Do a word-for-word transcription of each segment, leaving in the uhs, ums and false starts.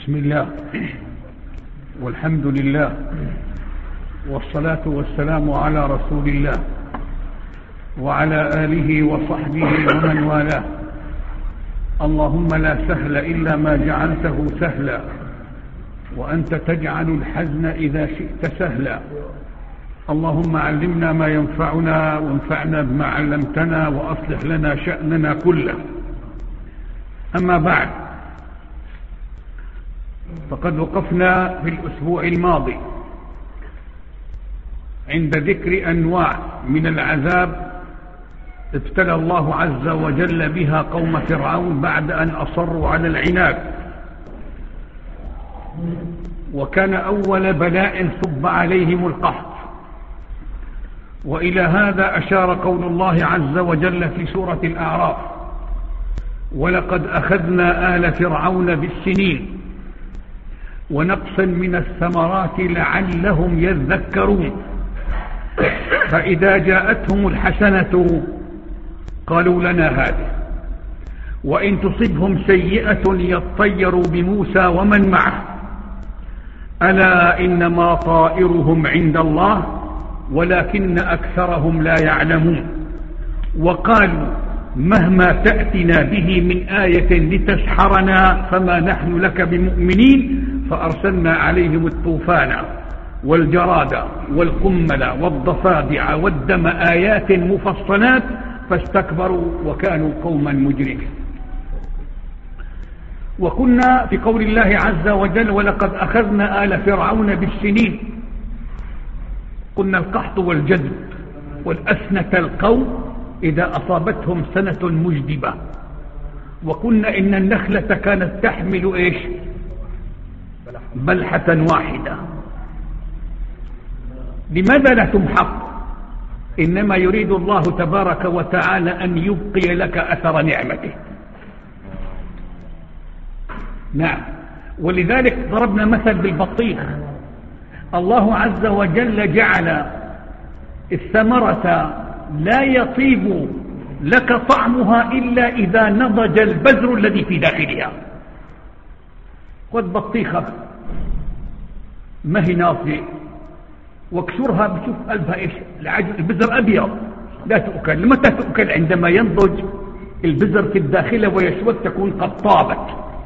بسم الله والحمد لله والصلاة والسلام على رسول الله وعلى آله وصحبه ومن والاه. اللهم لا سهل إلا ما جعلته سهلا وأنت تجعل الحزن إذا شئت سهلا. اللهم علمنا ما ينفعنا وانفعنا بما علمتنا وأصلح لنا شأننا كله. أما بعد، فقد وقفنا في الأسبوع الماضي عند ذكر أنواع من العذاب ابتلى الله عز وجل بها قوم فرعون بعد أن أصروا على العناد، وكان أول بلاء صب عليهم القحط. وإلى هذا أشار قول الله عز وجل في سورة الأعراف: ولقد أخذنا آل فرعون بالسنين ونقص من الثمرات لعلهم يذكرون. فإذا جاءتهم الحسنة قالوا لنا هذه، وإن تصبهم سيئة يطيروا بموسى ومن معه، ألا إنما طائرهم عند الله ولكن أكثرهم لا يعلمون. وقالوا مهما تأتنا به من آية لتسحرنا فما نحن لك بمؤمنين. فأرسلنا عليهم الطوفان والجراد والقمل والضفادع والدم آيات مفصلات فاستكبروا وكانوا قوما مجرمين. وكنا في قول الله عز وجل: ولقد أخذنا آل فرعون بالسنين. قلنا القحط والجذب والأسنة القوم إذا أصابتهم سنة مجدبة. وقلنا إن النخلة كانت تحمل إيش؟ بلحة واحدة. لماذا لا تمحق؟ إنما يريد الله تبارك وتعالى أن يبقي لك أثر نعمته. نعم، ولذلك ضربنا مثل بالبطيخ. الله عز وجل جعل الثمرة لا يطيب لك طعمها إلا إذا نضج البذر الذي في داخلها. خذ بطيخة ما هي ناضجة واكسرها بتشوف قلبها إيش؟ البذر أبيض لا تؤكل. متى تؤكل؟ عندما ينضج البذر في الداخل ويسود تكون قد طابت.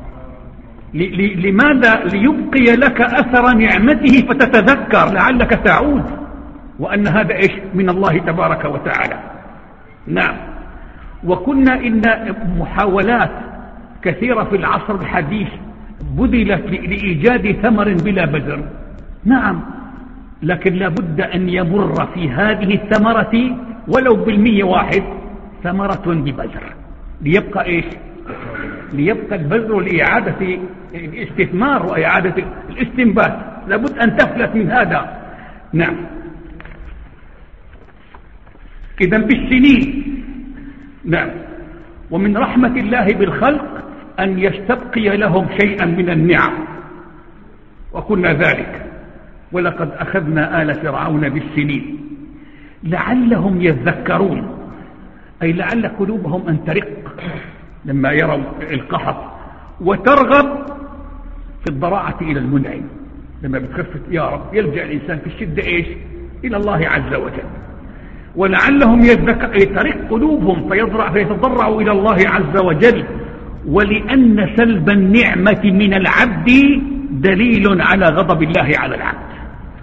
لماذا؟ ليبقي لك أثر نعمته فتتذكر لعلك تعود وأن هذا إيش؟ من الله تبارك وتعالى. نعم. وكنا إن محاولات كثيرة في العصر الحديث بذلت لإيجاد ثمر بلا بذر. نعم، لكن لابد أن يمر في هذه الثمرة ولو بالمية واحد ثمرة ببذر ليبقى إيش؟ ليبقى البذر لإعادة الاستثمار وإعادة الاستنبات. لابد أن تفلت من هذا. نعم. إذن بالسنين. نعم. ومن رحمة الله بالخلق أن يستبقي لهم شيئا من النعم، وكنا ذلك. ولقد أخذنا آل فرعون بالسنين لعلهم يذكرون، أي لعل قلوبهم أن ترق لما يروا القحط وترغب في الضراعة إلى المنعم. لما بتخفت يا رب يلجأ الإنسان في الشدة إيش؟ إلى الله عز وجل. ولعلهم يذكر، ترق قلوبهم فيضرع فيتضرعوا إلى الله عز وجل. ولأن سلب النعمة من العبد دليل على غضب الله على العبد.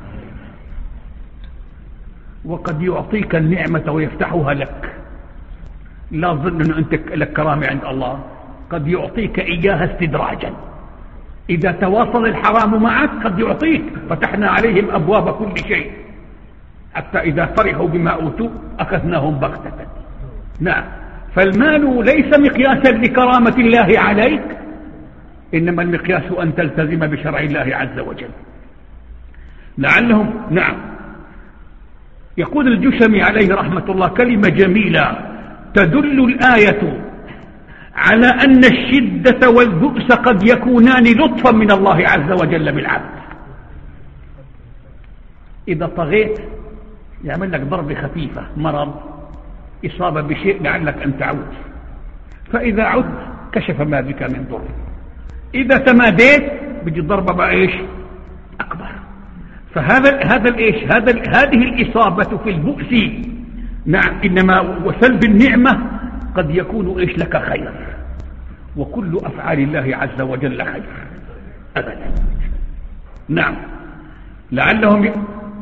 وقد يعطيك النعمة ويفتحها لك، لا ظن أن أنت لك كرامة عند الله. قد يعطيك إياها استدراجا. إذا تواصل الحرام معك قد يعطيك. فتحنا عليهم أبواب كل شيء حتى إذا فرحوا بما أوتوا أخذناهم بغتة. نعم. فالمال ليس مقياسا لكرامة الله عليك، إنما المقياس أن تلتزم بشرع الله عز وجل. لعلهم. نعم. يقول الجشمي عليه رحمة الله كلمة جميلة تدل الآية على أن الشدة والبؤس قد يكونان لطفا من الله عز وجل بالعبد. إذا طغيت يعمل لك ضربة خفيفة، مرض، إصابة بشيء لعلك أن تعود، فإذا عدت كشف ما بك من ضر. إذا تماديت بيجي الضربة بقى إيش أكبر. فهذا هذا الإيش هذا هذه الإصابة في البؤس نعم إنما وسلب النعمة قد يكون إيش لك خير، وكل أفعال الله عز وجل خير أبدا. نعم لعلهم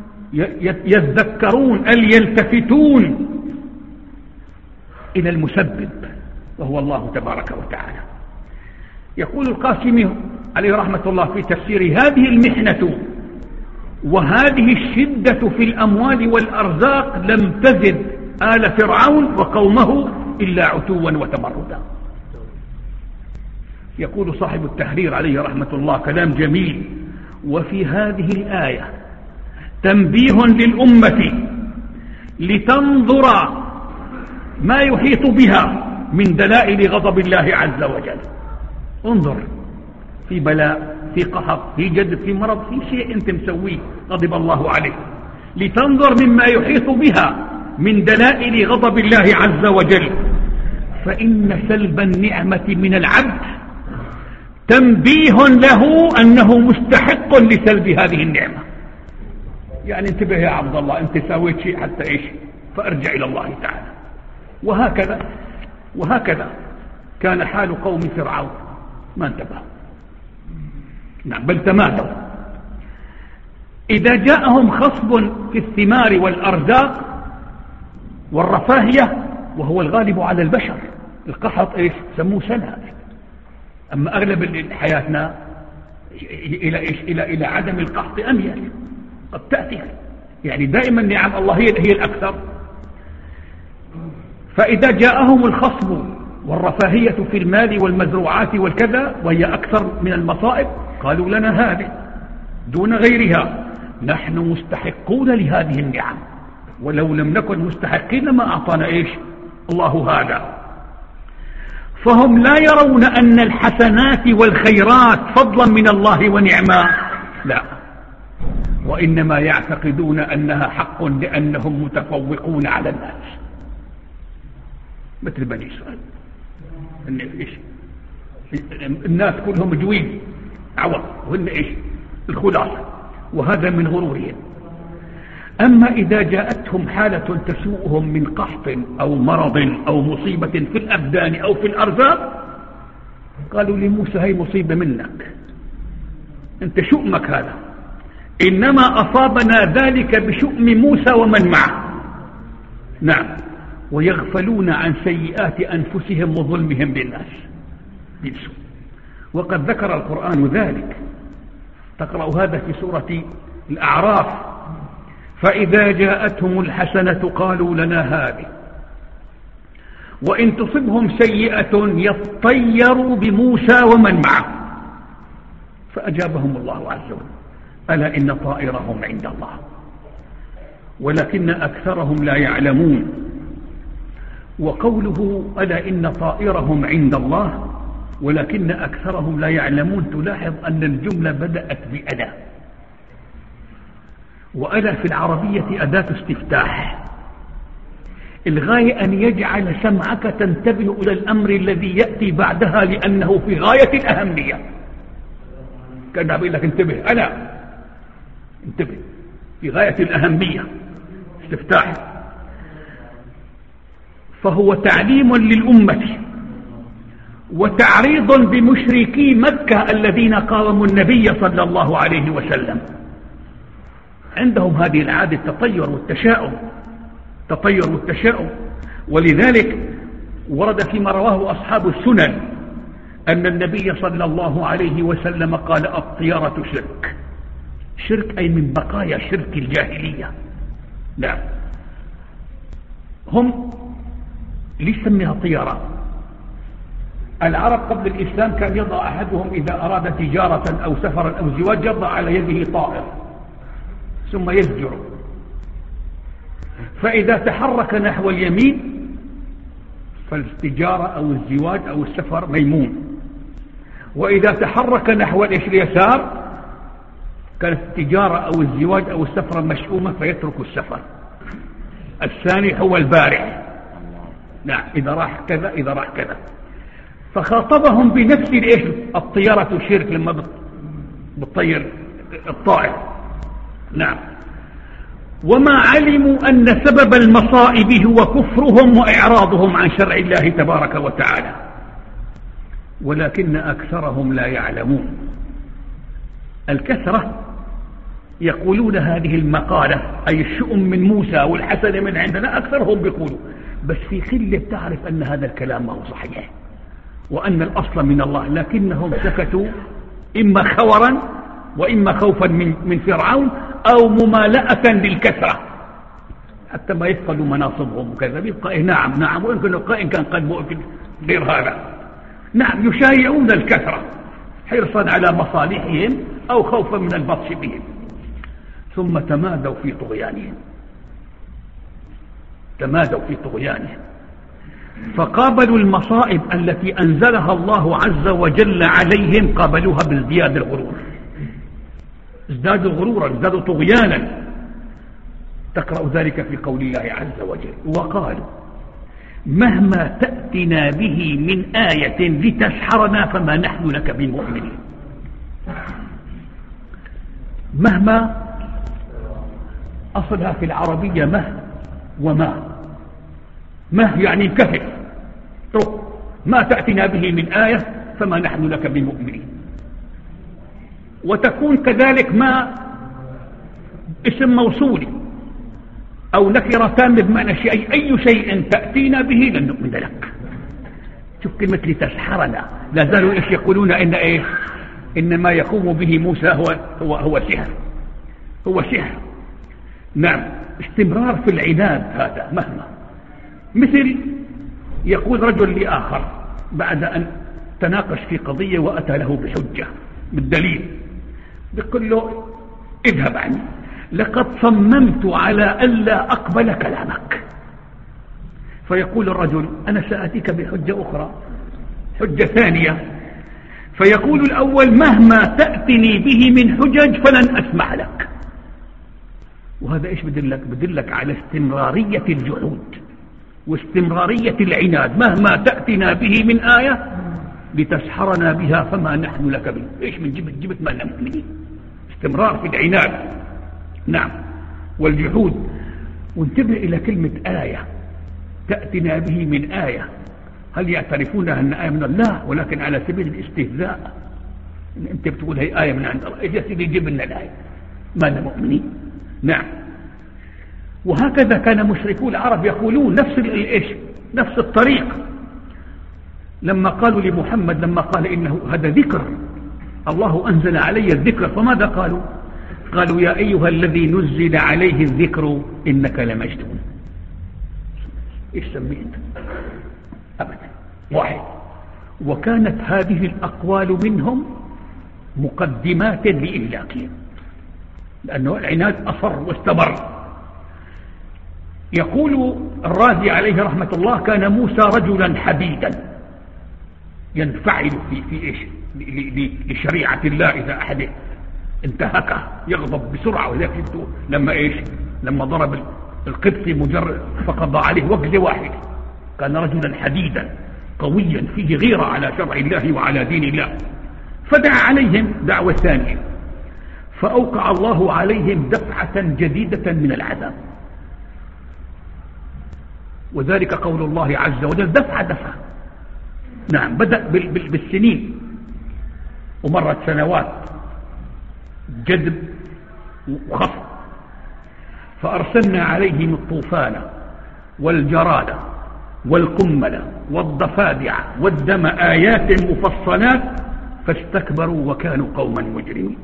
يذكرون أن يلتفتون إلى المسبب وهو الله تبارك وتعالى. يقول القاسمي عليه رحمة الله في تفسير هذه المحنة وهذه الشدة في الأموال والأرزاق لم تزد آل فرعون وقومه إلا عتوا وتمردا. يقول صاحب التحرير عليه رحمة الله كلام جميل: وفي هذه الآية تنبيه للأمة لتنظر ما يحيط بها من دلائل غضب الله عز وجل. انظر في بلاء، في قحط، في جد، في مرض، في شيء انت مسويه غضب الله عليه، لتنظر مما يحيط بها من دلائل غضب الله عز وجل. فإن سلب النعمة من العبد تنبيه له أنه مستحق لسلب هذه النعمة. يعني انتبه يا عبد الله، انت سويت شيء حتى ايش، فارجع إلى الله تعالى. وهكذا وهكذا كان حال قوم فرعون، ما انتبهوا، نعم بل تمادوا. إذا جاءهم خصب في الثمار والأرزاق والرفاهية، وهو الغالب على البشر، القحط ايش سموه سنة، أما أغلب حياتنا إلى إيش إلى إلى عدم القحط أميل، قد تأتي يعني دائما نعم الله هي هي الأكثر. فإذا جاءهم الخصب والرفاهية في المال والمزروعات والكذا وهي أكثر من المصائب، قالوا لنا هذه دون غيرها، نحن مستحقون لهذه النعم، ولو لم نكن مستحقين ما أعطانا إيش الله هذا. فهم لا يرون أن الحسنات والخيرات فضلا من الله ونعما، لا، وإنما يعتقدون أنها حق لأنهم متفوقون على الناس، مثل بني إسرائيل. الناس كلهم جويد عوض وهن إيش الخلاصة، وهذا من غرورهم. أما إذا جاءتهم حالة تسوءهم من قحط أو مرض أو مصيبة في الأبدان أو في الأرزاق، قالوا لموسى هي مصيبة منك، أنت شؤمك هذا، إنما أصابنا ذلك بشؤم موسى ومن معه. نعم، ويغفلون عن سيئات أنفسهم وظلمهم بالناس بيسوا. وقد ذكر القرآن ذلك، تقرأ هذا في سورة الأعراف: فإذا جاءتهم الحسنة قالوا لنا هذه، وإن تصبهم سيئة يطيروا بموسى ومن معه، فأجابهم الله عز وجل: ألا إن طائرهم عند الله ولكن أكثرهم لا يعلمون. وقوله ألا إن طائرهم عند الله ولكن أكثرهم لا يعلمون، تلاحظ أن الجملة بدأت بألا، وألا في العربية أداة استفتاح، الغاية أن يجعل سمعك تنتبه إلى الأمر الذي يأتي بعدها لأنه في غاية الأهمية. كان أقول لك انتبه، ألا انتبه، في غاية الأهمية، استفتاح. فهو تعليم للأمة وتعريض بمشركي مكة الذين قاوموا النبي صلى الله عليه وسلم. عندهم هذه العادة التطير والتشاؤم، تطير والتشاؤم. ولذلك ورد فيما رواه أصحاب السنن أن النبي صلى الله عليه وسلم قال: الطيرة شرك. شرك أي من بقايا شرك الجاهلية. نعم، هم ليش سميها طيرة؟ العرب قبل الإسلام كان يضع أحدهم إذا أراد تجارة أو سفرا أو زواج يضع على يده طائر ثم يزجر، فإذا تحرك نحو اليمين فالتجارة أو الزواج أو السفر ميمون، وإذا تحرك نحو اليسار كانت التجارة أو الزواج أو السفر مشؤومة فيترك السفر. الثاني هو البارع، نعم، إذا راح كذا إذا راح كذا. فخاطبهم بنفس الإيش الطيارة شرك، لما بالطير الطائر. نعم. وما علموا أن سبب المصائب هو كفرهم وإعراضهم عن شرع الله تبارك وتعالى، ولكن أكثرهم لا يعلمون. الكثرة يقولون هذه المقالة، أي الشؤم من موسى والحسن من عندنا، أكثرهم بيقولوا، بس في قلة تعرف أن هذا الكلام ما هو صحيح، وأن الأصل من الله، لكنهم سكتوا إما خورا وإما خوفا من, من فرعون، أو ممالأة للكثرة حتى ما يفقدوا مناصبهم وكذا. يبقى إيه نعم نعم، ويمكن إن كان قد مؤكد غير هذا. نعم، يشايعون الكثرة حرصا على مصالحهم أو خوفا من البطش بهم، ثم تمادوا في طغيانهم تمادوا في طغيانهم فقابلوا المصائب التي أنزلها الله عز وجل عليهم، قابلوها بازدياد الغرور، ازدادوا غرورا، ازدادوا طغيانا. تقرأ ذلك في قول الله عز وجل: وقالوا مهما تأتنا به من آية لتسحرنا فما نحن لك بمؤمنين. مهما أصلها في العربية مه وما. مه يعني كفر، ما تأتنا به من آية فما نحن لك بمؤمنين. وتكون كذلك ما اسم موصول أو نكرة تامة بمعنى شيء، أي شيء تأتينا به لن نؤمن لك. شوف كلمة لتسحرنا، لا زالوا إيش يقولون إن إيه إن ما يقوم به موسى هو هو هو سحر هو سحر. نعم، استمرار في العناد هذا. مهما مثل يقول رجل لآخر بعد أن تناقش في قضية وأتى له بحجة بالدليل، بيقول له اذهب عني، لقد صممت على ألا أقبل كلامك. فيقول الرجل أنا سأتيك بحجة أخرى، حجة ثانية. فيقول الأول مهما تأتني به من حجج فلن أسمع لك. وهذا إيش بدلك؟ بدلك على استمرارية الجحود واستمرارية العناد. مهما تأتنا به من آية لتسحرنا بها فما نحن لك به. إيش من جبت جبت ما نؤمن؟ استمرار في العناد. نعم، والجحود. وانتبه إلى كلمة آية، تأتنا به من آية، هل يعترفون أن آية من الله؟ لا، ولكن على سبيل الاستهزاء. أنت بتقول هي آية من عند الله، إيش يا سيدي جيب لنا الآية، ما أنا مؤمنين. نعم. وهكذا كان مشركو العرب يقولون نفس الإيش نفس الطريق، لما قالوا لمحمد، لما قال إنه هذا ذكر الله أنزل علي الذكر، فماذا قالوا؟ قالوا يا أيها الذي نزل عليه الذكر إنك لمجنون. إيش سميت؟ أبدا واحد. وكانت هذه الأقوال منهم مقدمات لإهلاكهم، لأنه العناد أصر واستمر. يقول الرازي عليه رحمة الله كان موسى رجلا حديدا ينفعل في, في إيش لشريعة الله، إذا أحد انتهكه يغضب بسرعة. وذلك لما إيش لما ضرب القبطي مجرد فقضى عليه وقت واحد. كان رجلا حديدا قويا فيه غيرة على شرع الله وعلى دين الله. فدعا عليهم دعوة ثانية، فأوقع الله عليهم دفعة جديدة من العذاب، وذلك قول الله عز وجل دفعة دفعة. نعم، بدأ بالسنين ومرت سنوات جذب وخفض. فأرسلنا عليهم الطوفان والجراد والقمل والضفادع والدم آيات مفصلات فاستكبروا وكانوا قوما مجرمين.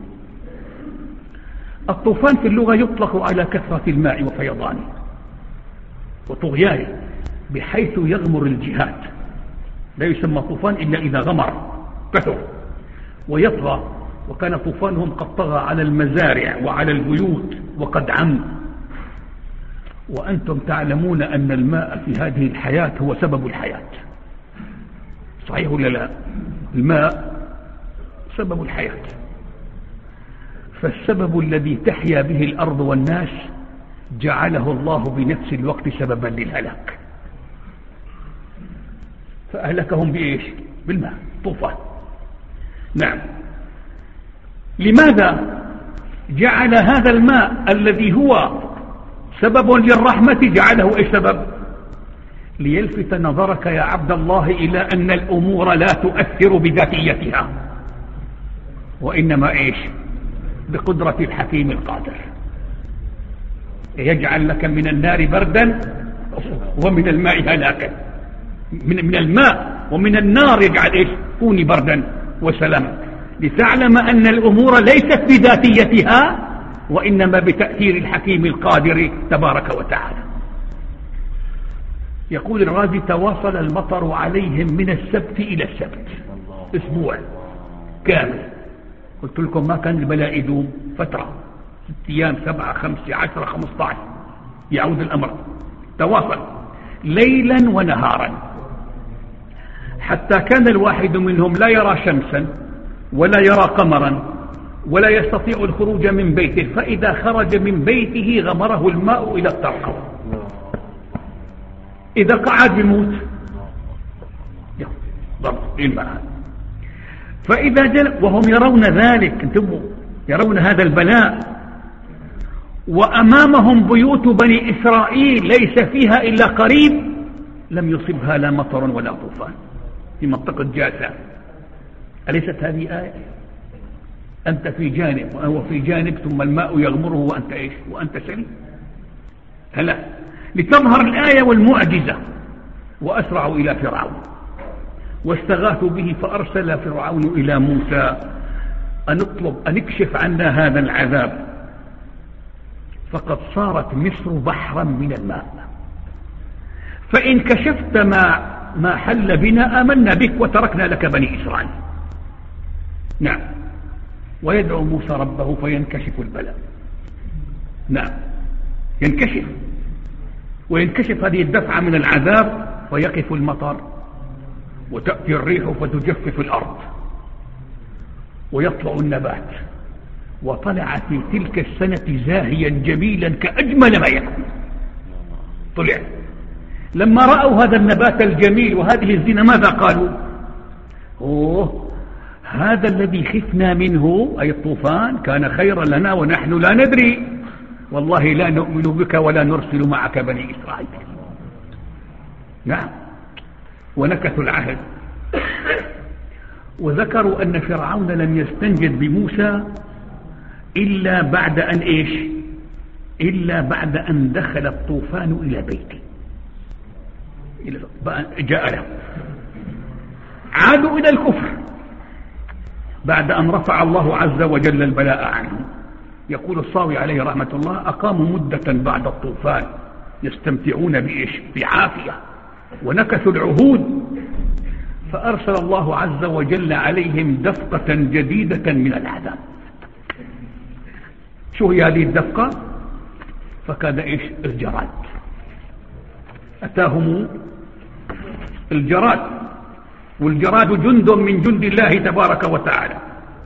الطوفان في اللغة يطلق على كثرة الماء وفيضانه وطغيانه بحيث يغمر الجهات، لا يسمى طوفان إلا إذا غمر كثر ويطغى. وكان طوفانهم قد طغى على المزارع وعلى البيوت وقد عم. وأنتم تعلمون أن الماء في هذه الحياة هو سبب الحياة، صحيح ولا لا؟ الماء سبب الحياة، فالسبب الذي تحيا به الأرض والناس جعله الله بنفس الوقت سببا للهلاك، فأهلكهم بإيش؟ بالماء، طوفان. نعم. لماذا جعل هذا الماء الذي هو سبب للرحمة جعله ايش سبب؟ ليلفت نظرك يا عبد الله إلى أن الأمور لا تؤثر بذاتيتها، وإنما إيش؟ بقدرة الحكيم القادر. يجعل لك من النار بردا ومن الماء هلاكا، من, من الماء ومن النار يجعل إيش؟ كوني بردا وسلاما، لتعلم أن الأمور ليست بذاتيتها وإنما بتأثير الحكيم القادر تبارك وتعالى. يقول الرازي: تواصل المطر عليهم من السبت إلى السبت، أسبوع كامل. قلت لكم ما كان البلاء يدوم فترة، ست أيام، سبعة، خمسة، عشرة، خمسة عشر، يعود الأمر. تواصل ليلا ونهارا، حتى كان الواحد منهم لا يرى شمسا ولا يرى قمرا ولا يستطيع الخروج من بيته، فإذا خرج من بيته غمره الماء إلى الترقب، إذا قعد بموت ضبط الماء. فإذا جل وهم يرون ذلك، انتبهوا، يرون هذا البلاء، وأمامهم بيوت بني إسرائيل ليس فيها إلا قريب لم يصبها لا مطر ولا طوفان، في منطقة جاسة. أليست هذه آية؟ أنت في جانب وهو في جانب، ثم الماء يغمره وأنت إيش؟ وأنت سليم. هلا لتظهر الآية والمعجزة. وأسرعوا إلى فرعون واستغاثوا به، فأرسل فرعون إلى موسى أن اطلب أن اكشف عنا هذا العذاب، فقد صارت مصر بحرا من الماء، فإن كشفت ما, ما حل بنا آمنا بك وتركنا لك بني إسرائيل. نعم. ويدعو موسى ربه فينكشف البلاء. نعم، ينكشف وينكشف هذه الدفعة من العذاب، فيقف المطر وتأتي الريح فتجفف الأرض ويطلع النبات. وطلع في تلك السنة زاهيا جميلا كأجمل ما يكون. طلع لما رأوا هذا النبات الجميل وهذه الزينة ماذا قالوا؟ أوه، هذا الذي خفنا منه أي الطوفان كان خيرا لنا ونحن لا ندري، والله لا نؤمن بك ولا نرسل معك بني إسرائيل. نعم. ونكثوا العهد. وذكروا أن فرعون لم يستنجد بموسى إلا بعد أن إيش؟ إلا بعد أن دخل الطوفان إلى بيته، جاء له. عادوا إلى الكفر بعد أن رفع الله عز وجل البلاء عنهم. يقول الصاوي عليه رحمة الله: أقاموا مدة بعد الطوفان يستمتعون بإيش؟ بعافية، ونكثوا العهود، فأرسل الله عز وجل عليهم دفقة جديدة من العذاب. شو هي هذه الدفقة؟ فكان إيش؟ الجراد. أتاهم الجراد، والجراد جند من جند الله تبارك وتعالى.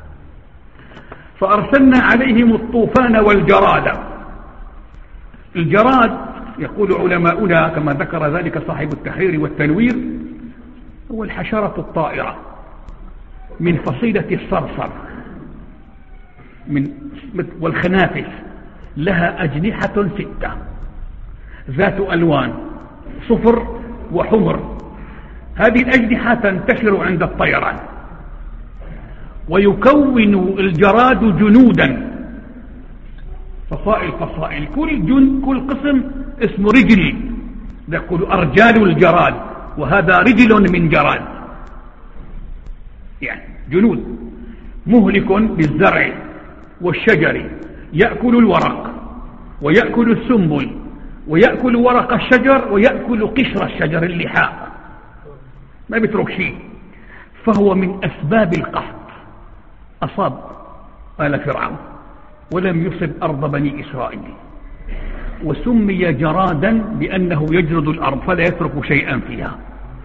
فأرسلنا عليهم الطوفان والجراد. الجراد يقول علماؤنا كما ذكر ذلك صاحب التحرير والتنوير هو الحشرة الطائرة من فصيلة الصرصر من والخنافس، لها أجنحة ستة ذات ألوان صفر وحمر. هذه الأجنحة تنتشر عند الطيران، ويكون الجراد جنودا فصائل فصائل، كل جن كل قسم اسمه رجل، يقول أرجال الجراد، وهذا رجل من جراد، يعني جنود. مهلك للزرع والشجر، يأكل الورق ويأكل السنبل ويأكل ورق الشجر ويأكل قشر الشجر اللحاء، ما بيترك شيء. فهو من أسباب القحط، أصاب آل فرعون ولم يصب أرض بني إسرائيل، وسمي جرادا لأنه يجرد الأرض فلا يترك شيئا فيها.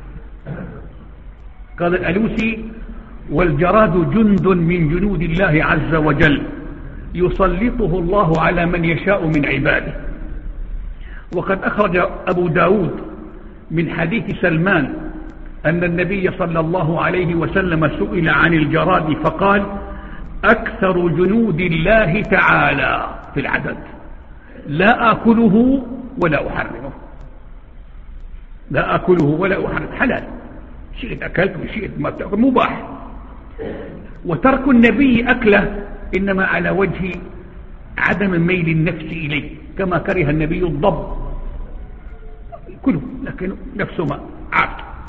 قال الألوسي: والجراد جند من جنود الله عز وجل يسلطه الله على من يشاء من عباده. وقد أخرج أبو داود من حديث سلمان أن النبي صلى الله عليه وسلم سئل عن الجراد فقال: أكثر جنود الله تعالى في العدد، لا آكله ولا أحرمه، لا آكله ولا أحرمه، حلال، شئت أكلت وشئت ما تأكل مباح. وترك النبي أكله إنما على وجه عدم ميل النفس إليه، كما كره النبي الضب كله لكن نفسه ما عاد.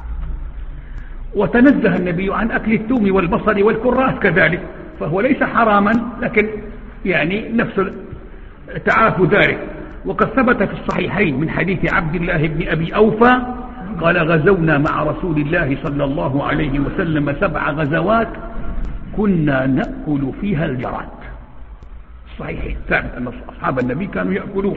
وتنزه النبي عن أكل الثوم والبصل والكراث كذلك، فهو ليس حراما لكن يعني نفس تعافى ذلك. وقد ثبت في الصحيحين من حديث عبد الله بن أبي أوفى قال غزونا مع رسول الله صلى الله عليه وسلم سبع غزوات كنا نأكل فيها الجراد. صحيح ثابت أن أصحاب النبي كانوا يأكلون.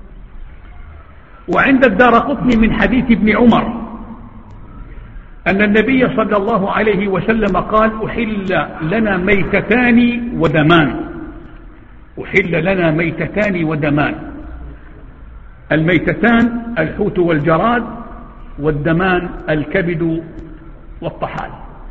وعند الدارقطني من حديث ابن عمر أن النبي صلى الله عليه وسلم قال أحل لنا ميتتان ودمان، أحل لنا ميتتان ودمان، الميتتان الحوت والجراد، والدمان الكبد والطحال.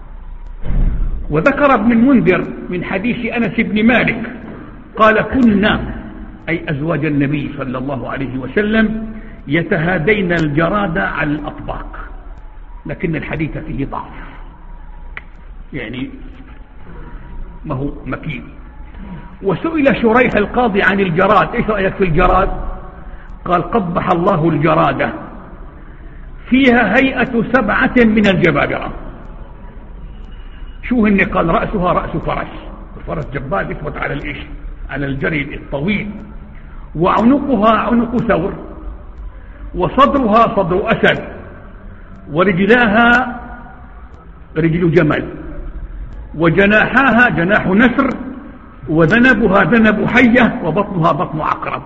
وذكر ابن المنذر من حديث أنس بن مالك قال كنا أي أزواج النبي صلى الله عليه وسلم يتهادين الجراد على الأطباق، لكن الحديث فيه ضعف يعني ما هو مكين. وسئل شريح القاضي عن الجراد ايش رأيك في الجراد؟ قال قبح الله الجرادة فيها هيئة سبعة من الجبابرة. شو هن؟ قال رأسها رأس فرس، الفرس جبال يثبت على الإيش على الجري الطويل، وعنقها عنق ثور، وصدرها صدر أسد، ورجلاها رجل جمل، وجناحاها جناح نسر، وذنبها ذنب حية، وبطنها بطن عقرب.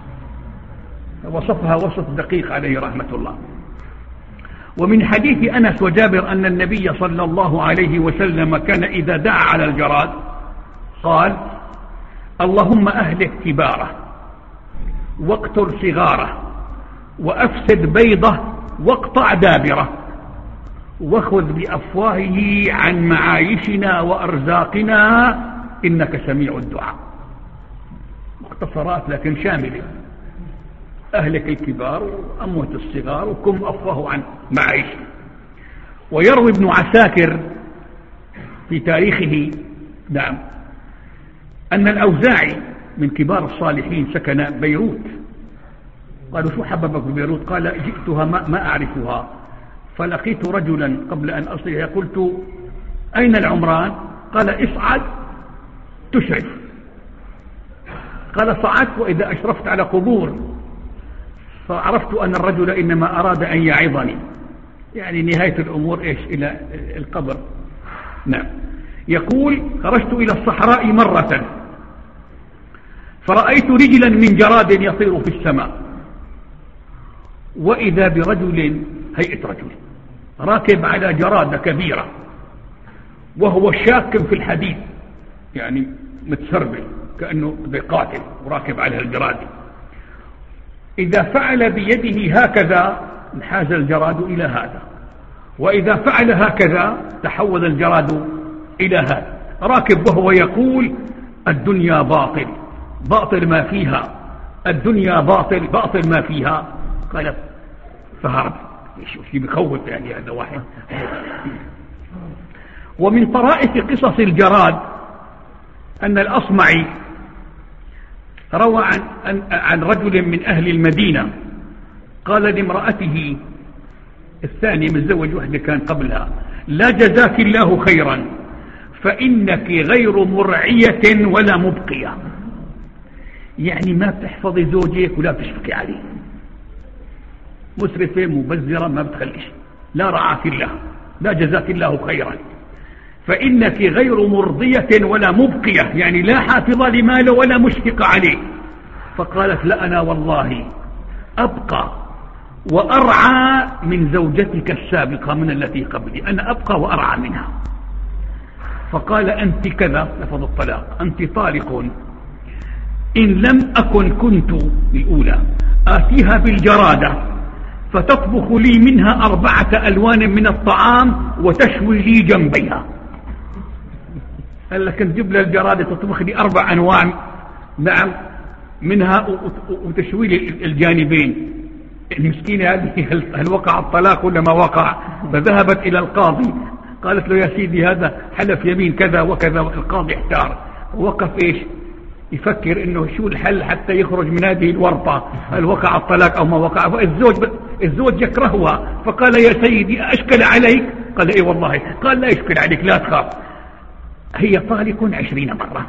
وصفها وصف دقيق عليه رحمة الله. ومن حديث أنس وجابر أن النبي صلى الله عليه وسلم كان إذا دعا على الجراد قال اللهم أهلك كباره واقتل صغاره وأفسد بيضه واقطع دابره واخذ بأفواهه عن معايشنا وأرزاقنا إنك سميع الدعاء. مختصرات لكن شاملة، أهلك الكبار وأموت الصغار وكم أفواه عن معايشنا. ويروي ابن عساكر في تاريخه نعم أن الأوزاعي من كبار الصالحين سكن بيروت. قالوا شو حببك ببيروت؟ قال جئتها ما, ما أعرفها، فلقيت رجلا قبل أن أصلها قلت أين العمران؟ قال اصعد تشرف. قال صعدت وإذا أشرفت على قبور فعرفت أن الرجل إنما أراد أن يعظني، يعني نهاية الأمور إيش إلى القبر. نعم. يقول خرجت إلى الصحراء مرة فرأيت رجلا من جراد يطير في السماء، وإذا برجل هيئة رجل راكب على جرادة كبيرة وهو شاك في الحديد، يعني متسربل كأنه بقاتل وراكب على الجرادة. إذا فعل بيده هكذا انحاز الجراد إلى هذا، وإذا فعل هكذا تحول الجراد إلى هذا. راكب وهو يقول الدنيا باطل باطل ما فيها، الدنيا باطل باطل ما فيها. قال فهرب. شيء بخوف يعني هذا واحد. ومن طرائف قصص الجراد أن الأصمعي روى عن, عن رجل من أهل المدينة قال لامرأته الثانية متزوج وحدة كان قبلها لا جزاك الله خيرا فإنك غير مرعية ولا مبقية، يعني ما بتحفظي زوجك ولا بتشفقي عليه، مسرفة مبذرة ما بتخليش، لا رعاك الله، لا جزاك الله خيرا، فإنك غير مرضية ولا مبقية، يعني لا حافظة لماله ولا مشفقة عليه. فقالت لا أنا والله أبقى وأرعى من زوجتك السابقة من التي قبلي، أنا أبقى وأرعى منها. فقال أنت كذا، لفظ الطلاق، أنت طالق إن لم أكن كنت الأولى آتيها بالجرادة فتطبخ لي منها أربعة ألوان من الطعام وتشوي لي جنبيها. قال لك نجيب لها الجرادة تطبخ لي أربع أنواع، نعم، منها وتشويل الجانبين. المسكينة هذه هل وقع الطلاق ولا ما وقع؟ فذهبت إلى القاضي قالت له يا سيدي هذا حلف يمين كذا وكذا. القاضي احتار ووقف إيش يفكر إنه شو الحل حتى يخرج من هذه الورطة، هل وقع الطلاق أو ما وقع. فالزوج الزوج يكرهها فقال يا سيدي أشكل عليك؟ قال إيه والله. قال لا يشكل عليك لا تخاف، هي طالق عشرين مرة.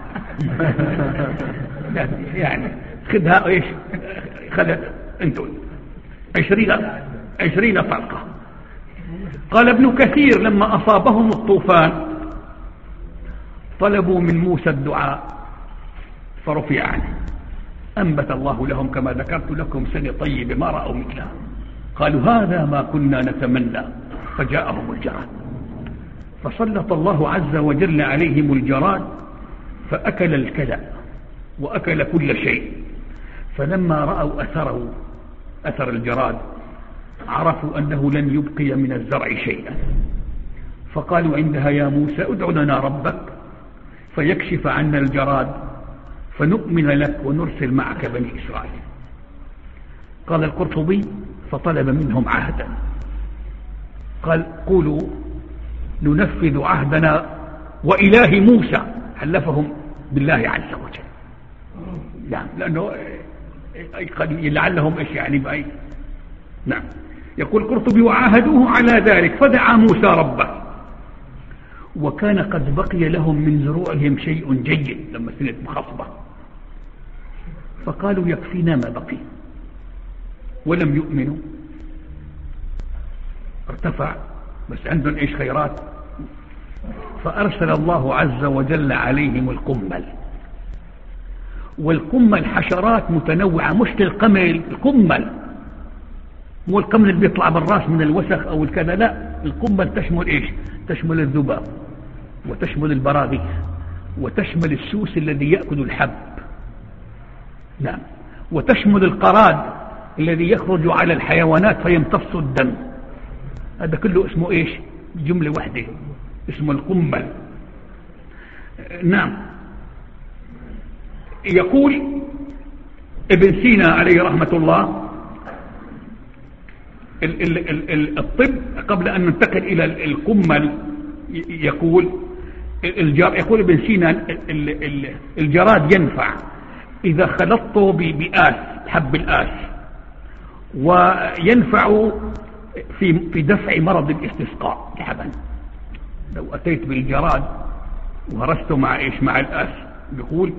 يعني خذها إيش خذت أنتم عشرين عشرين طلقة. قال ابن كثير لما أصابهم الطوفان طلبوا من موسى الدعاء فرفع عنه، أنبت الله لهم كما ذكرت لكم سنة طيبة ما رأوا مثلها. قالوا هذا ما كنا نتمنى، فجاءهم الجراد فسلط الله عز وجل عليهم الجراد فأكل الكلى وأكل كل شيء. فلما رأوا أثره أثر الجراد عرفوا أنه لن يبقي من الزرع شيئا، فقالوا عندها يا موسى ادع لنا ربك فيكشف عنا الجراد فنؤمن لك ونرسل معك بني إسرائيل. قال القرطبي فطلب منهم عهدا، قال قولوا ننفذ عهدنا وإله موسى، حلفهم بالله عز وجل. نعم لأنه لعلهم إيش يعني بأي. نعم يقول القرطبي وعاهدوه على ذلك فدعا موسى ربه، وكان قد بقي لهم من زروعهم شيء جيد لما سنت مخصبة، فقالوا يكفينا ما بقي ولم يؤمنوا. ارتفع بس عندهم ايش خيرات، فأرسل الله عز وجل عليهم القمل. والقمل حشرات متنوعة مش القمل، القمل مو القمل اللي بيطلع بالراس من الوسخ او الكذا، لا القمل تشمل ايش؟ تشمل الذباب وتشمل البراغيث وتشمل السوس الذي يأكل الحب، نعم، وتشمل القراد الذي يخرج على الحيوانات فيمتص الدم. هذا كله اسمه ايش؟ جملة واحدة اسمه القمل. نعم يقول ابن سينا عليه رحمة الله ال ال ال الطب قبل أن ننتقل إلى القمل يقول الجر يقول ابن سينا الجراد ينفع إذا خلطته بآس حب الآس، وينفع في في دفع مرض الاستسقاء الحبن. لو أتيت بالجراد وهرسته مع إيش مع الآس يقول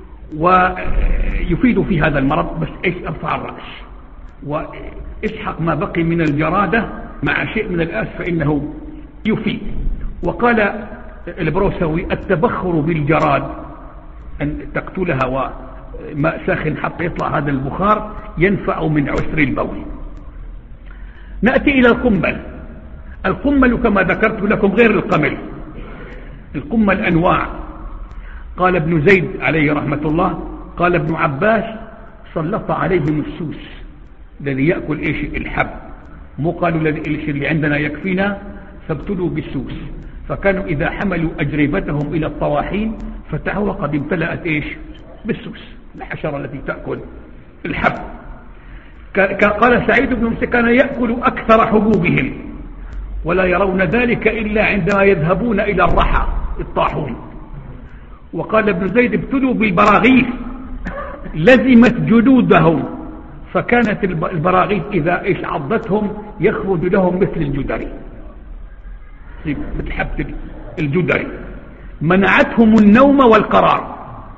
ويفيد في هذا المرض، بس إيش ارفع الرأس واسحق ما بقي من الجرادة مع شيء من الآس فإنه يفيد. وقال البروسوي التبخر بالجراد أن تقتلها وماء ساخن حتى يطلع هذا البخار ينفع من عسر البول. نأتي إلى القمل. القمل كما ذكرت لكم غير القمل، القمل أنواع. قال ابن زيد عليه رحمة الله قال ابن عباس سلط عليهم السوس الذي يأكل إيش الحب، مو قالوا الذي اللي عندنا يكفينا فابتلوا بالسوس، فكانوا إذا حملوا أجربتهم إلى الطواحين فتحوا وقد امتلأت إيش بالسوس الحشرة التي تأكل الحب. قال سعيد بن مسيب كان يأكل أكثر حبوبهم ولا يرون ذلك إلا عندما يذهبون إلى الرحى الطاحون. وقال ابن زيد ابتلوا بالبراغيث لزمت جلودهم، فكانت البراغيث إذا إيش عضتهم يخرج لهم مثل الجدري، مثل حبة الجدري، منعتهم النوم والقرار.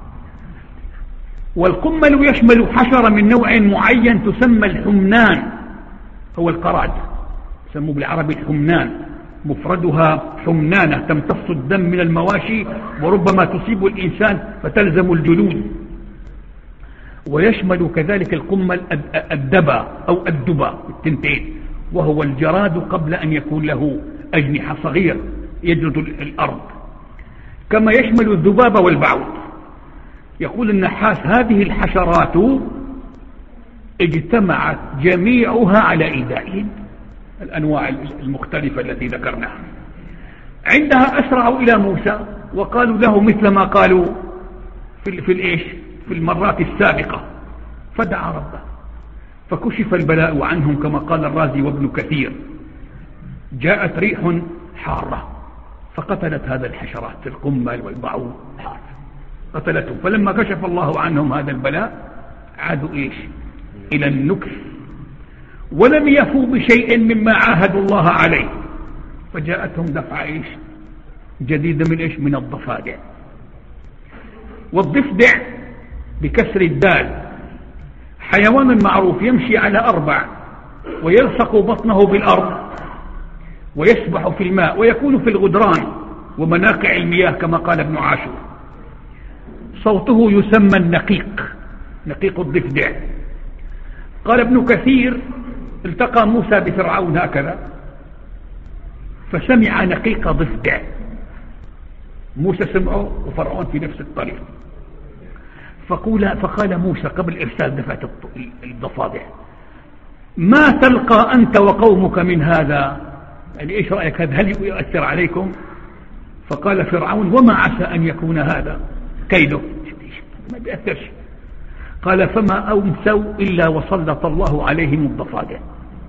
والقمل يشمل حشرة من نوع معين تسمى الحمنان، هو القراد يسموه بالعربي الحمنان، مفردها حمنانة تمتص الدم من المواشي وربما تصيب الإنسان فتلزم الجلود. ويشمل كذلك القمل الدبا أو الدبا التنتين، وهو الجراد قبل أن يكون له أجنحة صغير يجرد الأرض، كما يشمل الذباب والبعوض. يقول النحاس هذه الحشرات اجتمعت جميعها على إيذائهم، الأنواع المختلفة التي ذكرناها. عندها أسرعوا إلى موسى وقالوا له مثل ما قالوا في, في, الإيش في المرات السابقة، فدعا ربه فكشف البلاء عنهم كما قال الرازي وابن كثير. جاءت ريح حارة فقتلت هذا الحشرات القمل والبعوض حار قتلتهم، فلما كشف الله عنهم هذا البلاء عادوا إيش إلى النكث، ولم يفوا بشيء مما عاهدوا الله عليه، فجاءتهم دفع إيش جديدة من إيش من الضفادع. والضفدع بكسر الدال حيوان معروف يمشي على أربع ويلصق بطنه بالأرض ويسبح في الماء ويكون في الغدران ومناقع المياه كما قال ابن عاشور. صوته يسمى النقيق، نقيق الضفدع. قال ابن كثير التقى موسى بفرعون هكذا فسمع نقيق ضفدع، موسى سمعه وفرعون في نفس الطريق. فقال, فقال موسى قبل إرسال دفعة الضفادع ما تلقى أنت وقومك من هذا، يعني إيش رأيك هذا هل يؤثر عليكم؟ فقال فرعون وما عسى أن يكون هذا كيده، ما بيأثرش. قال فما أمسوا إلا وسلط الله عليهم الضفادع،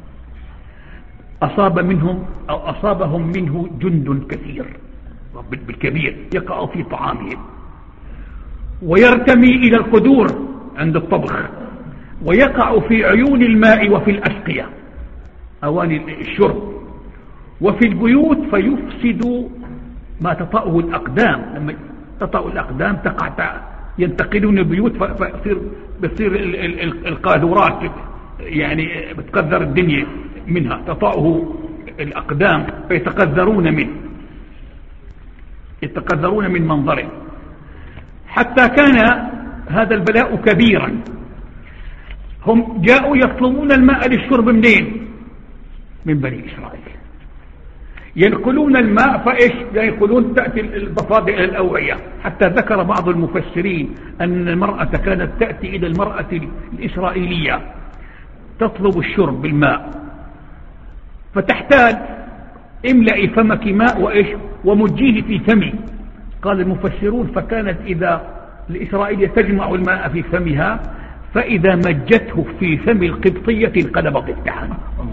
أصاب منهم أو أصابهم منه جند كثير بالكبير يقع في طعامهم ويرتمي إلى القدور عند الطبخ ويقع في عيون الماء وفي الأسقية أواني الشرب وفي البيوت فيفسد ما تطأه الأقدام، لما تطأ الأقدام تقع ينتقلون البيوت فيصير بتصير القاذورات يعني بتقذر الدنيا منها، تطأه الأقدام فيتقذرون منه يتقذرون من منظره. حتى كان هذا البلاء كبيرا، هم جاءوا يطلبون الماء للشرب منين؟ من بني إسرائيل، ينقلون الماء فإيش ينقلون تأتي الضفادع إلى الأوعية. حتى ذكر بعض المفسرين أن المرأة كانت تأتي إلى المرأة الإسرائيلية تطلب الشرب بالماء فتحتاج املئي فمك ماء وإيش ومجيه في فمي. قال المفسرون فكانت إذا الإسرائيلية تجمع الماء في فمها فإذا مجته في فم القبطية انقلب ضفدعا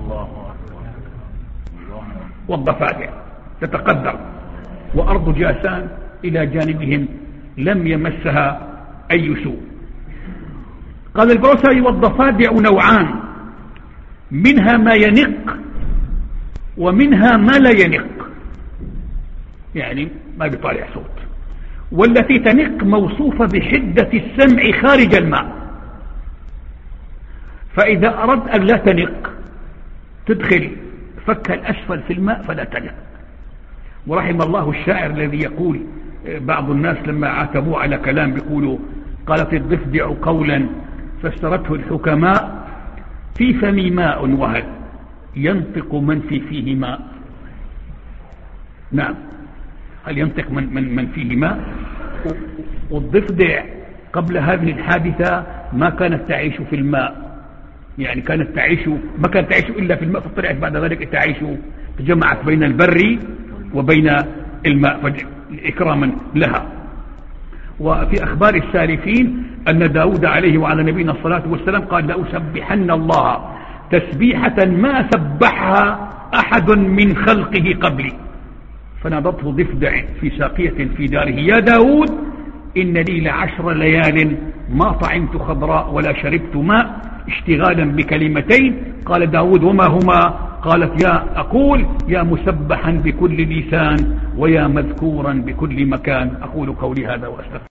والضفادع تتقدر، وأرض جاسان إلى جانبهم لم يمسها أي سوء. قال البوسري والضفادع نوعان، منها ما ينق ومنها ما لا ينق، يعني ما بيطالع صوت. والتي تنق موصوفة بحدة السمع خارج الماء، فإذا أردت أن لا تنق تدخل فك الأسفل في الماء فلا تنق. ورحم الله الشاعر الذي يقول بعض الناس لما عاتبوه على كلام بيقولوا قالت الضفدع قولا فاسترته الحكماء في فمي ماء وهل ينطق من في فيه ماء. نعم، هل ينطق من, من, من فيه ماء؟ والضفدع قبل هذه الحادثة ما كانت تعيش في الماء، يعني كانت تعيش ما كانت تعيش إلا في الماء، فطلعت بعد ذلك تعيش تجمعت بين البر وبين الماء إكراما لها. وفي أخبار السالفين أن داود عليه وعلى نبينا الصلاة والسلام قال لأسبحن الله تسبيحة ما سبحها أحد من خلقه قبلي، فنادته ضفدع في ساقية في داره يا داود إن لي لعشر ليال ما طعمت خضراء ولا شربت ماء اشتغالا بكلمتين. قال داود وما هما؟ قالت يا أقول يا مسبحا بكل لسان ويا مذكورا بكل مكان. أقول قولي هذا وأستغفر